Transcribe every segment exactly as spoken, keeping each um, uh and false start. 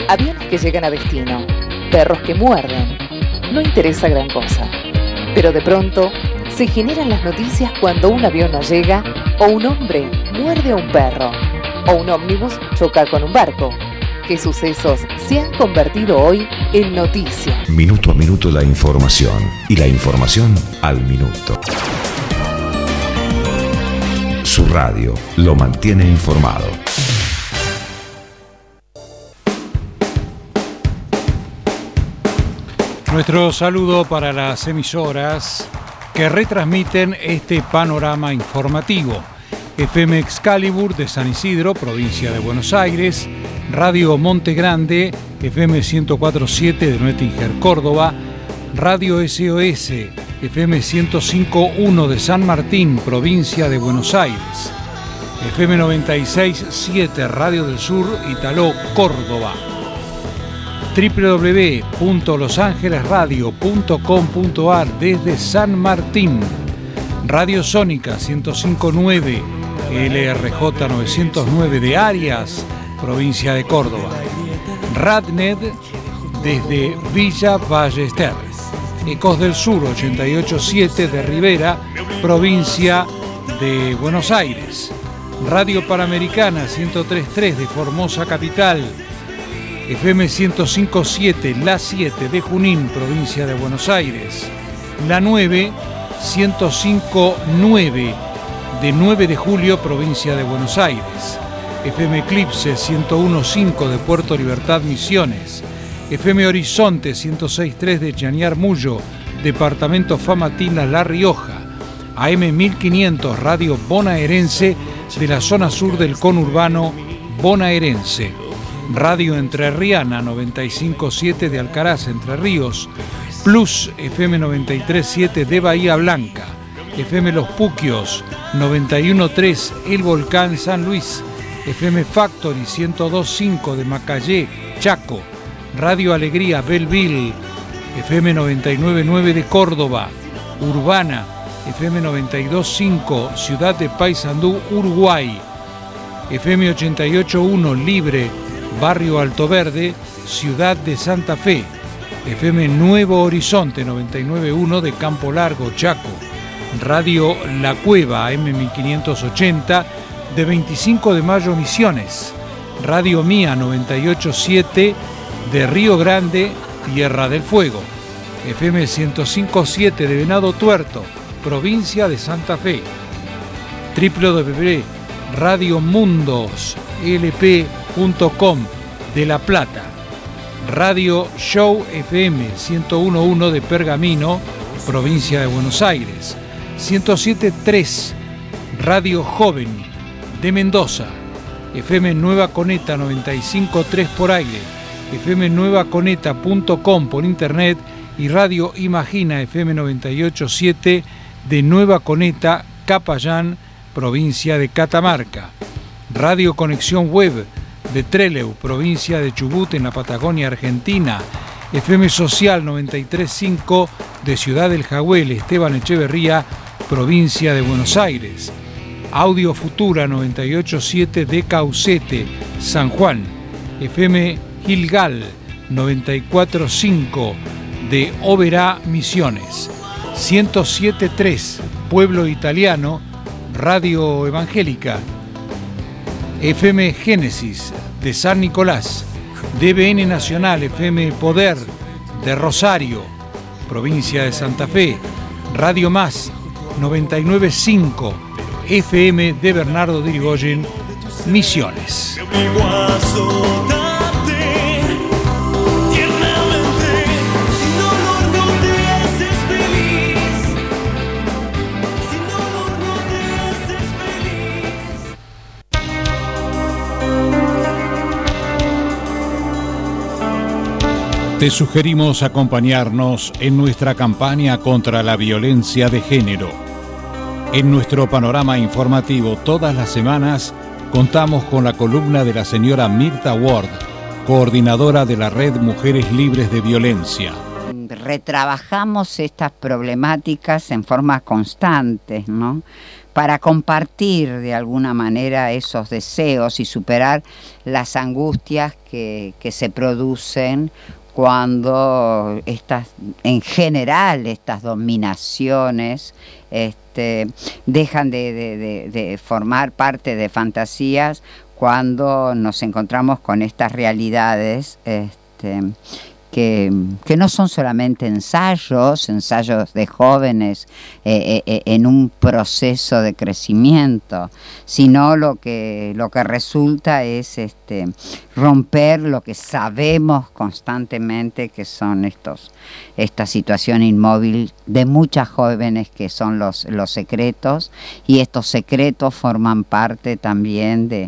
aviones que llegan a destino, perros que muerden. No interesa gran cosa. Pero de pronto se generan las noticias cuando un avión no llega, o un hombre muerde a un perro, o un ómnibus choca con un barco. ¿Qué sucesos se han convertido hoy en noticias? Minuto a minuto la información, y la información al minuto. Su radio lo mantiene informado. Nuestro saludo para las emisoras que retransmiten este panorama informativo. F M Excalibur de San Isidro, provincia de Buenos Aires, Radio Monte Grande, F M ciento cuatro punto siete de Nuettinger, Córdoba, Radio S O S, F M ciento cinco punto uno de San Martín, provincia de Buenos Aires, F M noventa y seis punto siete Radio del Sur, Italó, Córdoba, doble u doble u doble u punto los ángeles radio punto com punto a r desde San Martín, Radio Sónica ciento cinco punto nueve, L R J novecientos nueve de Arias, provincia de Córdoba, Radnet desde Villa Ballester, Ecos del Sur ochenta y ocho punto siete de Rivera, provincia de Buenos Aires, Radio Panamericana ciento tres punto tres de Formosa Capital, F M ciento cinco punto siete La siete de Junín, provincia de Buenos Aires, La nueve ciento cinco punto nueve de nueve de Julio, provincia de Buenos Aires, F M Eclipse ciento uno punto cinco de Puerto Libertad, Misiones, F M Horizonte ciento seis punto tres de Chañar Mullo, departamento Famatina, La Rioja, A M mil quinientos Radio Bonaerense de la zona sur del conurbano bonaerense, Radio Entrerriana noventa y cinco punto siete de Alcaraz, Entre Ríos, Plus F M noventa y tres punto siete de Bahía Blanca, F M Los Puquios noventa y uno punto tres El Volcán, San Luis, F M Factory ciento dos punto cinco de Macayé, Chaco, Radio Alegría Belleville, F M noventa y nueve punto nueve de Córdoba, Urbana, F M noventa y dos punto cinco Ciudad de Paysandú, Uruguay, F M ochenta y ocho punto uno Libre, Barrio Alto Verde, Ciudad de Santa Fe, F M Nuevo Horizonte noventa y nueve punto uno de Campo Largo, Chaco, Radio La Cueva A M mil quinientos ochenta de veinticinco de Mayo, Misiones, Radio Mía noventa y ocho punto siete de Río Grande, Tierra del Fuego, F M ciento cinco punto siete de Venado Tuerto, provincia de Santa Fe, doble u doble u doble u punto radio mundos l p punto com de La Plata, Radio Show F M ciento uno punto uno de Pergamino, provincia de Buenos Aires, ciento siete punto tres Radio Joven de Mendoza, F M Nueva Coneta noventa y cinco punto tres por aire, F M nueva coneta punto com por internet y Radio Imagina F M noventa y ocho punto siete de Nueva Coneta, Capayán, provincia de Catamarca, Radio Conexión Web de Trelew, provincia de Chubut, en la Patagonia Argentina, F M Social noventa y tres punto cinco de Ciudad del Jagüel, Esteban Echeverría, provincia de Buenos Aires, Audio Futura noventa y ocho punto siete de Caucete, San Juan, F M Gilgal noventa y cuatro punto cinco de Oberá, Misiones, ciento siete punto tres Pueblo Italiano, Radio Evangélica, F M Génesis de San Nicolás, D B N Nacional F M Poder de Rosario, provincia de Santa Fe, Radio Más noventa y nueve punto cinco F M de Bernardo de Irigoyen, Misiones. Te sugerimos acompañarnos en nuestra campaña contra la violencia de género. En nuestro panorama informativo todas las semanas contamos con la columna de la señora Mirta Ward, coordinadora de la Red Mujeres Libres de Violencia. Retrabajamos estas problemáticas en forma constante, ¿no? para compartir de alguna manera esos deseos y superar las angustias que, que se producen cuando estas, en general, estas dominaciones este, dejan de, de, de, de formar parte de fantasías, cuando nos encontramos con estas realidades este, que, que no son solamente ensayos, ensayos de jóvenes eh, eh, en un proceso de crecimiento, sino lo que, lo que resulta es este, romper lo que sabemos constantemente que son estos, esta situación inmóvil de muchas jóvenes, que son los, los secretos, y estos secretos forman parte también de,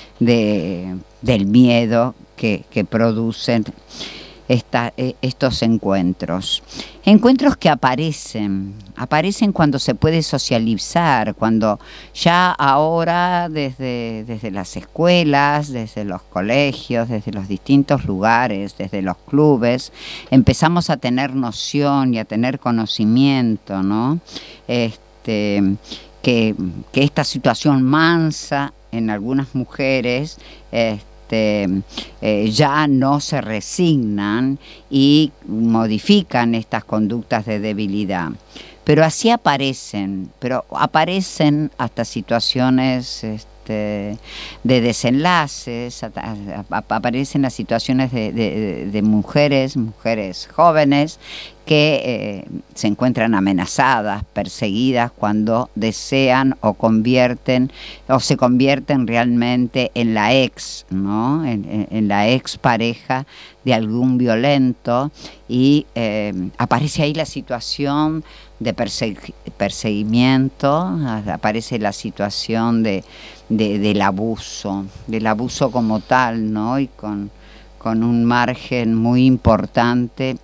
de, del miedo que, que producen Esta, estos encuentros. Encuentros que aparecen, aparecen cuando se puede socializar, cuando ya ahora desde, desde las escuelas, desde los colegios, desde los distintos lugares, desde los clubes, empezamos a tener noción y a tener conocimiento, ¿no? Este, que, que esta situación mansa en algunas mujeres, este, Este, eh, ya no se resignan y modifican estas conductas de debilidad. Pero así aparecen, pero aparecen hasta situaciones este, de desenlaces, hasta, aparecen las situaciones de, de, de mujeres, mujeres jóvenes, que eh, se encuentran amenazadas, perseguidas, cuando desean o convierten o se convierten realmente en la ex, ¿no? En, en, en la ex pareja de algún violento, y eh, aparece ahí la situación de persegu perseguimiento, aparece la situación de, de, del abuso, del abuso como tal, ¿no? Y con, con un margen muy importante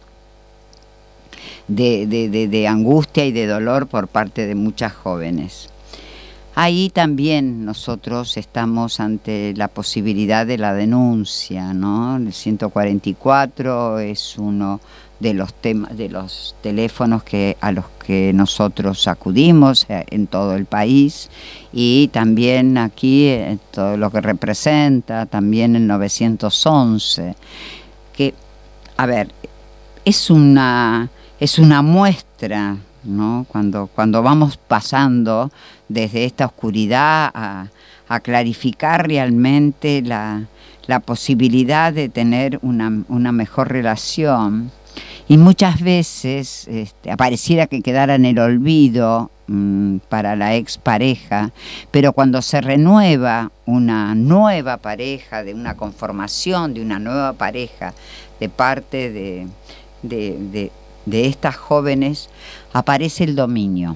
De, de, de, de angustia y de dolor por parte de muchas jóvenes. Ahí también nosotros estamos ante la posibilidad de la denuncia, ¿no? El ciento cuarenta y cuatro es uno de los temas, de los teléfonos que, a los que nosotros acudimos en todo el país, y también aquí en todo lo que representa, también el novecientos once, que, a ver, es una... Es una muestra, ¿no? Cuando, cuando vamos pasando desde esta oscuridad a, a clarificar realmente la, la posibilidad de tener una, una mejor relación. Y muchas veces este, pareciera que quedara en el olvido mmm, para la expareja, pero cuando se renueva una nueva pareja, de una conformación de una nueva pareja de parte de... de, de de estas jóvenes, aparece el dominio,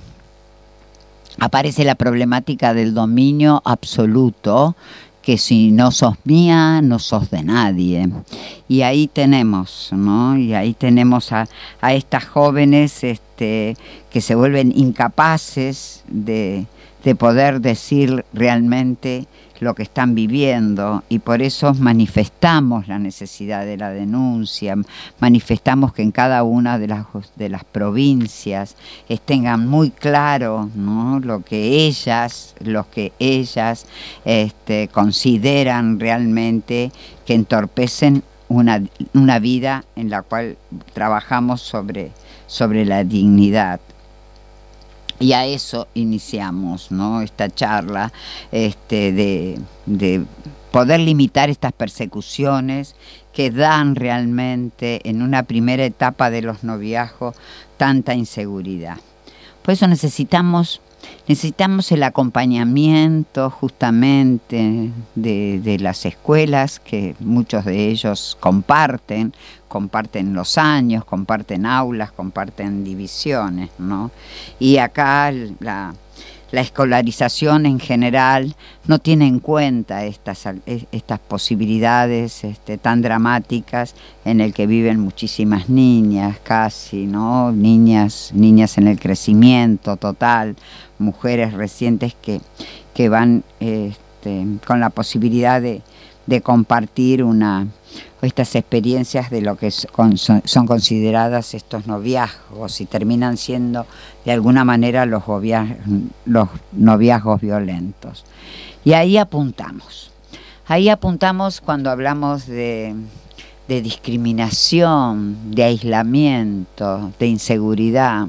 aparece la problemática del dominio absoluto, que si no sos mía, no sos de nadie. Y ahí tenemos, ¿no? Y ahí tenemos a, a estas jóvenes este, que se vuelven incapaces de, de poder decir realmente lo que están viviendo, y por eso manifestamos la necesidad de la denuncia, manifestamos que en cada una de las, de las provincias tengan muy claro, ¿no? lo que ellas, lo que ellas este, consideran realmente que entorpecen una, una vida en la cual trabajamos sobre, sobre la dignidad. Y a eso iniciamos, ¿no? Esta charla este, de, de poder limitar estas persecuciones que dan realmente en una primera etapa de los noviazgos tanta inseguridad. Por eso necesitamos, necesitamos el acompañamiento justamente de, de las escuelas, que muchos de ellos comparten, comparten los años, comparten aulas, comparten divisiones, ¿no? Y acá la, la escolarización en general no tiene en cuenta estas, estas posibilidades este, tan dramáticas en el que viven muchísimas niñas, casi, ¿no? Niñas, niñas en el crecimiento total, mujeres recientes que, que van este, con la posibilidad de de compartir una estas experiencias de lo que son, son consideradas estos noviazgos y terminan siendo de alguna manera los, los noviazgos violentos. Y ahí apuntamos. Ahí apuntamos cuando hablamos de, de discriminación, de aislamiento, de inseguridad.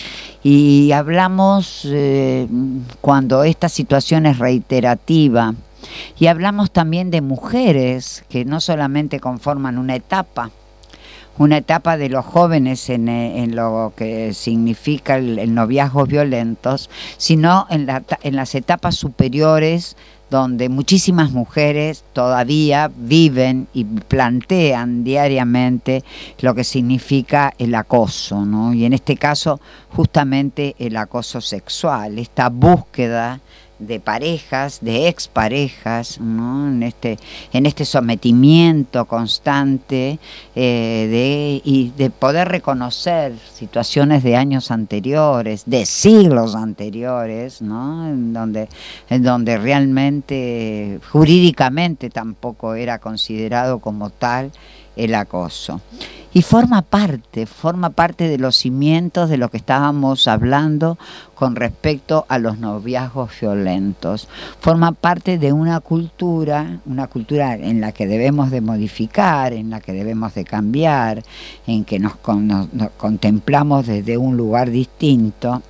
Y hablamos eh, cuando esta situación es reiterativa. Y hablamos también de mujeres que no solamente conforman una etapa, una etapa de los jóvenes en, en lo que significa el, el noviazgos violentos, sino en, la, en las etapas superiores, donde muchísimas mujeres todavía viven y plantean diariamente lo que significa el acoso, ¿no? Y en este caso, justamente el acoso sexual, esta búsqueda de parejas, de exparejas, ¿no? en este en este sometimiento constante eh, de y de poder reconocer situaciones de años anteriores, de siglos anteriores, ¿no? en donde en donde realmente jurídicamente tampoco era considerado como tal el acoso. Y forma parte, forma parte de los cimientos de lo que estábamos hablando con respecto a los noviazgos violentos. Forma parte de una cultura, una cultura en la que debemos de modificar, en la que debemos de cambiar, en que nos, nos, nos contemplamos desde un lugar distinto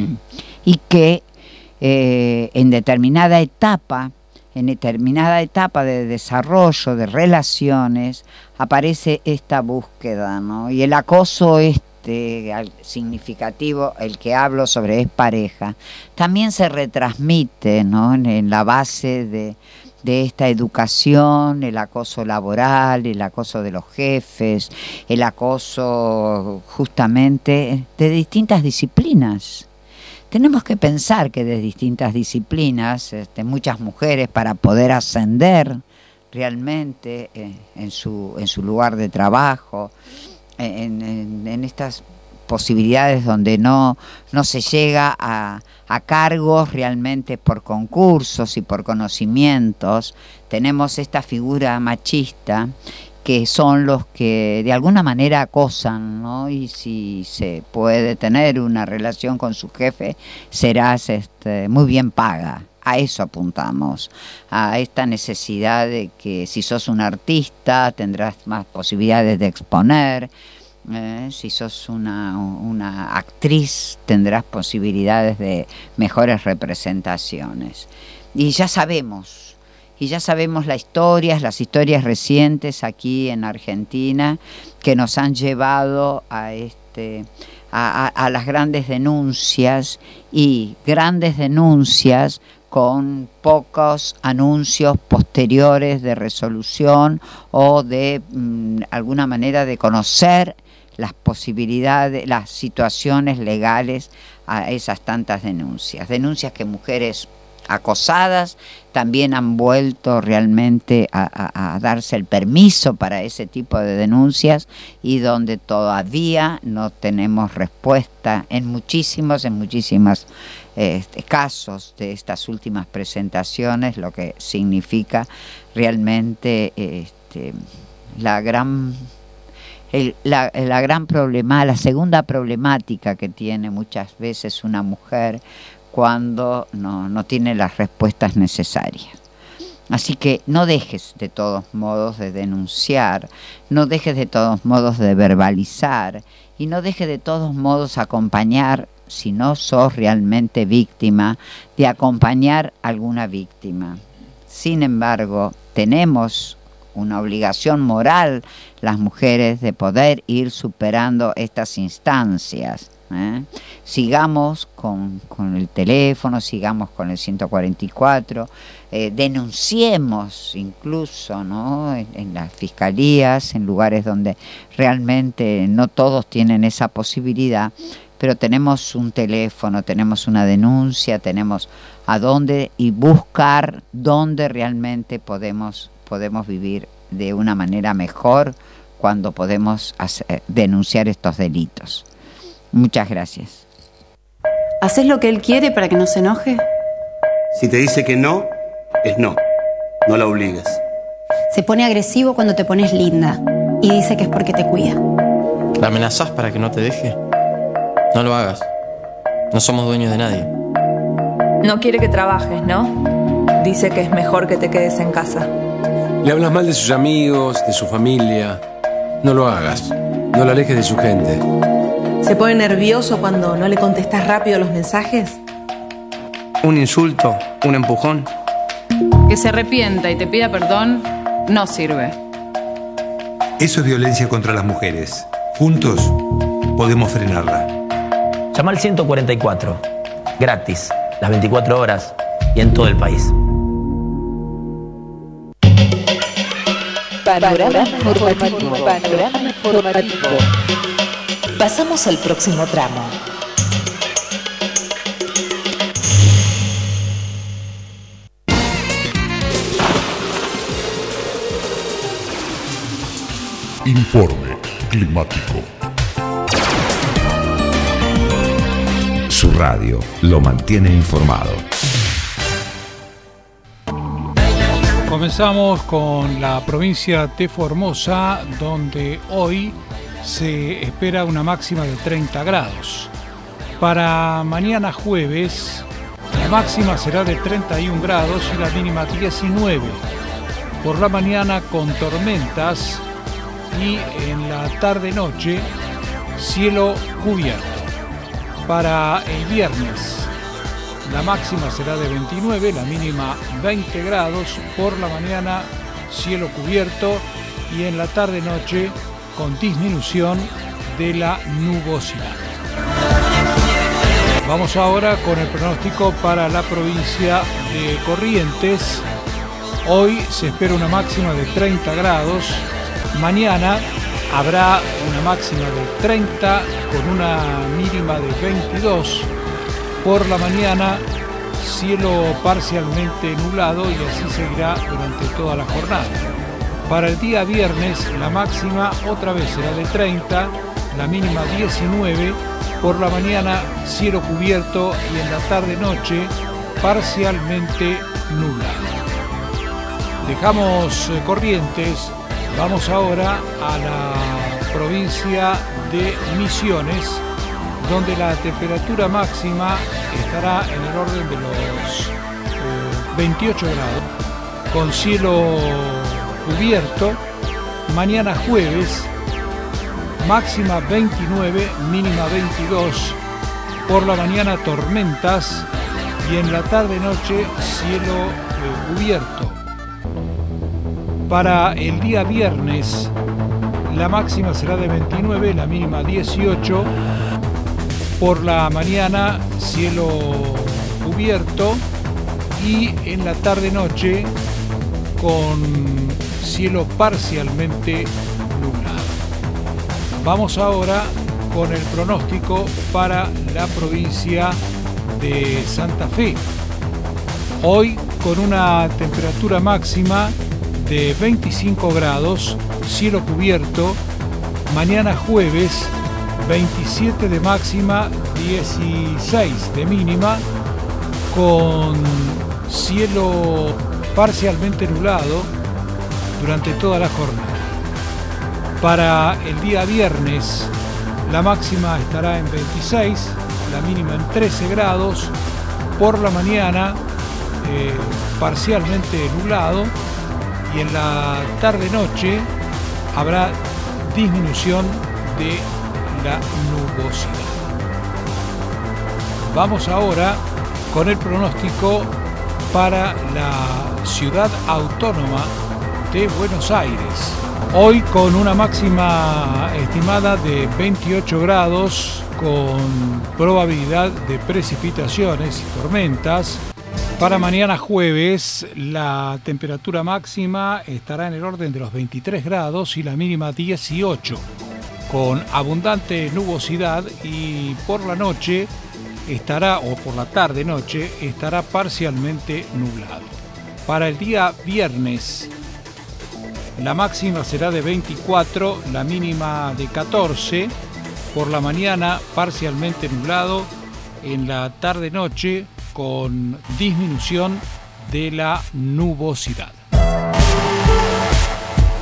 y que eh, en determinada etapa, en determinada etapa de desarrollo de relaciones, aparece esta búsqueda, ¿no? Y el acoso este significativo, el que hablo sobre es pareja, también se retransmite, ¿no? en, en la base de, de esta educación, el acoso laboral, el acoso de los jefes, el acoso justamente de distintas disciplinas. Tenemos que pensar que de distintas disciplinas, este, muchas mujeres para poder ascender realmente eh, en, su, en su lugar de trabajo, en, en, en estas posibilidades donde no, no se llega a, a cargos realmente por concursos y por conocimientos, tenemos esta figura machista que son los que de alguna manera acosan, ¿no? Y si se puede tener una relación con su jefe, serás este, muy bien paga. A eso apuntamos, a esta necesidad de que si sos un artista tendrás más posibilidades de exponer, eh, si sos una, una actriz tendrás posibilidades de mejores representaciones. Y ya sabemos, y ya sabemos las historias, las historias recientes aquí en Argentina que nos han llevado a este a, a, a las grandes denuncias y grandes denuncias con pocos anuncios posteriores de resolución o de mm, alguna manera de conocer las posibilidades, las situaciones legales a esas tantas denuncias. Denuncias que mujeres acosadas también han vuelto realmente a, a, a darse el permiso para ese tipo de denuncias y donde todavía no tenemos respuesta en muchísimos, en muchísimos este, casos de estas últimas presentaciones, lo que significa realmente este, la gran el, la, la gran problema, la segunda problemática que tiene muchas veces una mujer cuando no, no tiene las respuestas necesarias. Así que no dejes de todos modos de denunciar, no dejes de todos modos de verbalizar y no dejes de todos modos acompañar, si no sos realmente víctima, de acompañar a alguna víctima. Sin embargo, tenemos una obligación moral las mujeres de poder ir superando estas instancias. ¿Eh? Sigamos con, con el teléfono, sigamos con el ciento cuarenta y cuatro, eh, denunciemos incluso, ¿no? en, en las fiscalías, en lugares donde realmente no todos tienen esa posibilidad, pero tenemos un teléfono, tenemos una denuncia, tenemos a dónde y buscar dónde realmente podemos, podemos vivir de una manera mejor cuando podemos hacer, denunciar estos delitos. Muchas gracias. ¿Haces lo que él quiere para que no se enoje? Si te dice que no, es no. No la obligues. Se pone agresivo cuando te pones linda y dice que es porque te cuida. ¿La amenazás para que no te deje? No lo hagas. No somos dueños de nadie. No quiere que trabajes, ¿no? Dice que es mejor que te quedes en casa. Le hablas mal de sus amigos, de su familia. No lo hagas. No lo alejes de su gente. ¿Se pone nervioso cuando no le contestas rápido los mensajes? Un insulto, un empujón. Que se arrepienta y te pida perdón no sirve. Eso es violencia contra las mujeres. Juntos podemos frenarla. Llama al ciento cuarenta y cuatro. Gratis. Las veinticuatro horas y en todo el país. Panorama informativo. Panorama informativo. Pasamos al próximo tramo. Informe climático. Su radio lo mantiene informado. Comenzamos con la provincia de Formosa, donde hoy se espera una máxima de treinta grados. Para mañana jueves, la máxima será de treinta y un grados y la mínima diecinueve. Por la mañana con tormentas y en la tarde-noche cielo cubierto. Para el viernes, la máxima será de veintinueve, la mínima veinte grados, por la mañana cielo cubierto y en la tarde-noche con disminución de la nubosidad. Vamos ahora con el pronóstico para la provincia de Corrientes. Hoy se espera una máxima de treinta grados, mañana habrá una máxima de treinta con una mínima de veintidós. Por la mañana, cielo parcialmente nublado y así seguirá durante toda la jornada. Para el día viernes, la máxima otra vez será de treinta, la mínima diecinueve. Por la mañana, cielo cubierto y en la tarde-noche, parcialmente nublado. Dejamos eh, Corrientes. Vamos ahora a la provincia de Misiones, donde la temperatura máxima estará en el orden de los eh, veintiocho grados, con cielo cubierto. Mañana jueves, máxima veintinueve, mínima veintidós. Por la mañana tormentas y en la tarde-noche cielo eh, cubierto. Para el día viernes, la máxima será de veintinueve, la mínima dieciocho. Por la mañana, cielo cubierto y en la tarde-noche con cielo parcialmente nublado. Vamos ahora con el pronóstico para la provincia de Santa Fe. Hoy con una temperatura máxima de veinticinco grados, cielo cubierto. Mañana jueves, veintisiete de máxima, dieciséis de mínima, con cielo parcialmente nublado durante toda la jornada. Para el día viernes, la máxima estará en veintiséis, la mínima en trece grados. Por la mañana, eh, parcialmente nublado. Y en la tarde-noche habrá disminución de la nubosidad. Vamos ahora con el pronóstico para la ciudad autónoma de Buenos Aires. Hoy con una máxima estimada de veintiocho grados, con probabilidad de precipitaciones y tormentas. Para mañana jueves, la temperatura máxima estará en el orden de los veintitrés grados y la mínima dieciocho, con abundante nubosidad, y por la noche estará, o por la tarde-noche, estará parcialmente nublado. Para el día viernes, la máxima será de veinticuatro, la mínima de catorce, por la mañana parcialmente nublado, en la tarde-noche con disminución de la nubosidad.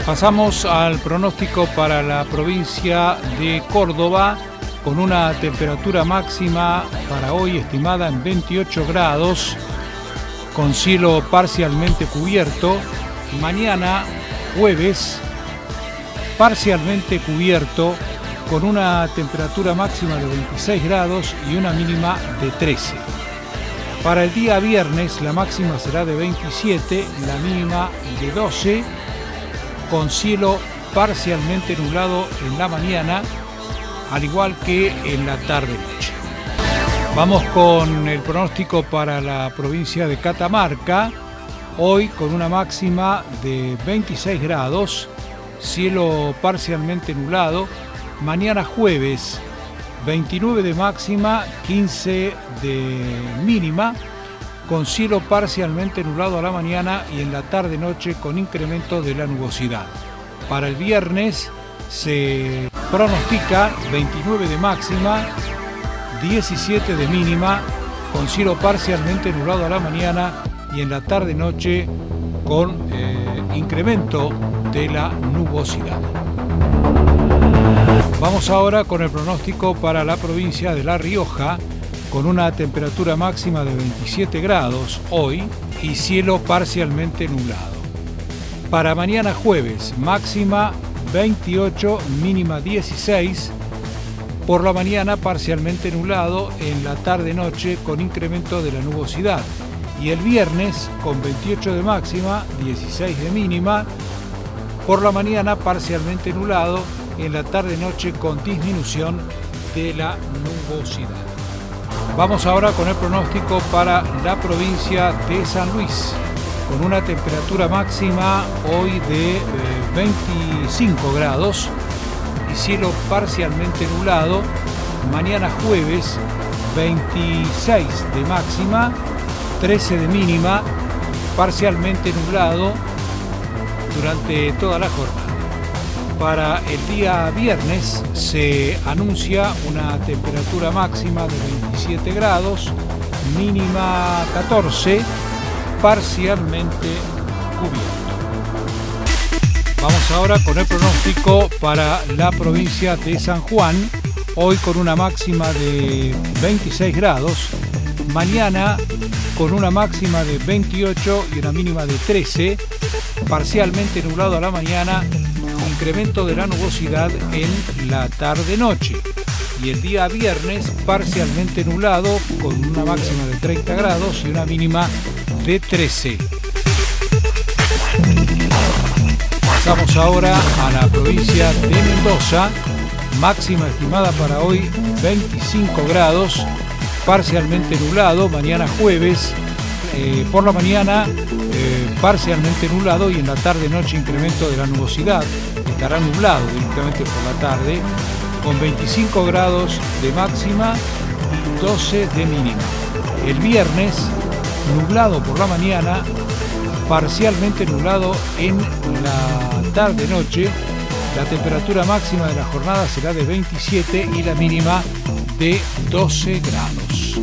Pasamos al pronóstico para la provincia de Córdoba, con una temperatura máxima para hoy estimada en veintiocho grados, con cielo parcialmente cubierto. Mañana, jueves, parcialmente cubierto, con una temperatura máxima de veintiséis grados y una mínima de trece. Para el día viernes, la máxima será de veintisiete, la mínima de doce, con cielo parcialmente nublado en la mañana, al igual que en la tarde-noche. Vamos con el pronóstico para la provincia de Catamarca, hoy con una máxima de veintiséis grados, cielo parcialmente nublado. Mañana jueves, veintinueve de máxima, quince de mínima, con cielo parcialmente nublado a la mañana y en la tarde-noche con incremento de la nubosidad. Para el viernes se pronostica veintinueve de máxima, diecisiete de mínima, con cielo parcialmente nublado a la mañana y en la tarde-noche con eh, incremento de la nubosidad. Vamos ahora con el pronóstico para la provincia de La Rioja, con una temperatura máxima de veintisiete grados hoy y cielo parcialmente nublado. Para mañana jueves, máxima veintiocho, mínima dieciséis. Por la mañana parcialmente nublado, en la tarde-noche con incremento de la nubosidad. Y el viernes con veintiocho de máxima, dieciséis de mínima. Por la mañana parcialmente nublado, en la tarde-noche con disminución de la nubosidad. Vamos ahora con el pronóstico para la provincia de San Luis, con una temperatura máxima hoy de eh, veinticinco grados y cielo parcialmente nublado. Mañana jueves, veintiséis de máxima, trece de mínima, parcialmente nublado durante toda la jornada. Para el día viernes se anuncia una temperatura máxima de veintisiete grados, mínima catorce, parcialmente cubierto. Vamos ahora con el pronóstico para la provincia de San Juan, hoy con una máxima de veintiséis grados, mañana con una máxima de veintiocho y una mínima de trece, parcialmente nublado a la mañana, incremento de la nubosidad en la tarde-noche. Y el día viernes parcialmente nublado con una máxima de treinta grados y una mínima de trece. Pasamos ahora a la provincia de Mendoza, máxima estimada para hoy veinticinco grados, parcialmente nublado. Mañana jueves, eh, por la mañana eh, parcialmente nublado y en la tarde-noche incremento de la nubosidad. Estará nublado directamente por la tarde, con veinticinco grados de máxima y doce de mínima. El viernes, nublado por la mañana, parcialmente nublado en la tarde-noche. La temperatura máxima de la jornada será de veintisiete y la mínima de doce grados.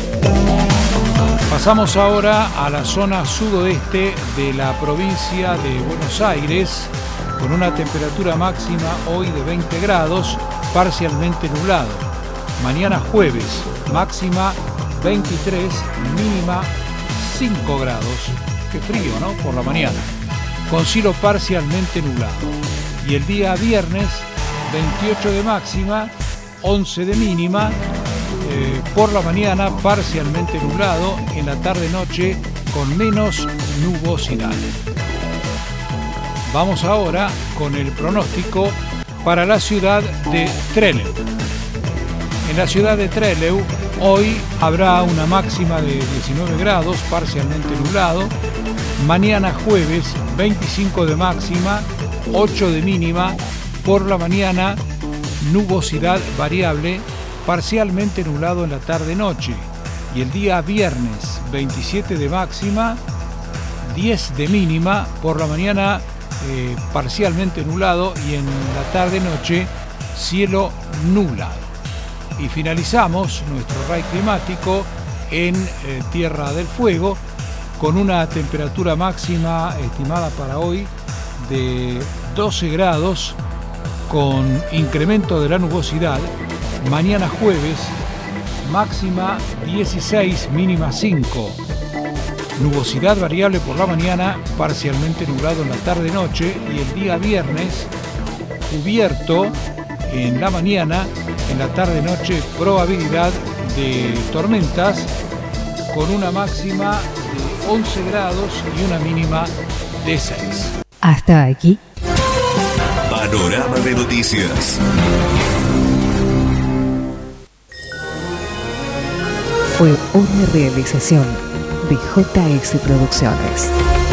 Pasamos ahora a la zona sudoeste de la provincia de Buenos Aires, con una temperatura máxima hoy de veinte grados, parcialmente nublado. Mañana jueves, máxima veintitrés, mínima cinco grados. Qué frío, ¿no? Por la mañana. Con cielo parcialmente nublado. Y el día viernes, veintiocho de máxima, once de mínima. Eh, por la mañana, parcialmente nublado. En la tarde-noche, con menos nubosidad. Vamos ahora con el pronóstico para la ciudad de Trelew. En la ciudad de Trelew hoy habrá una máxima de diecinueve grados, parcialmente nublado. Mañana jueves veinticinco de máxima, ocho de mínima. Por la mañana nubosidad variable, parcialmente nublado en la tarde-noche. Y el día viernes veintisiete de máxima, diez de mínima. Por la mañana Eh, parcialmente nublado y en la tarde-noche cielo nublado. Y finalizamos nuestro R A I climático en eh, Tierra del Fuego con una temperatura máxima estimada para hoy de doce grados con incremento de la nubosidad. Mañana jueves, máxima dieciséis, mínima cinco. Nubosidad variable por la mañana, parcialmente nublado en la tarde-noche, y el día viernes cubierto en la mañana, en la tarde-noche probabilidad de tormentas con una máxima de once grados y una mínima de seis. Hasta aquí. Panorama de noticias. Fue una realización de J S Producciones.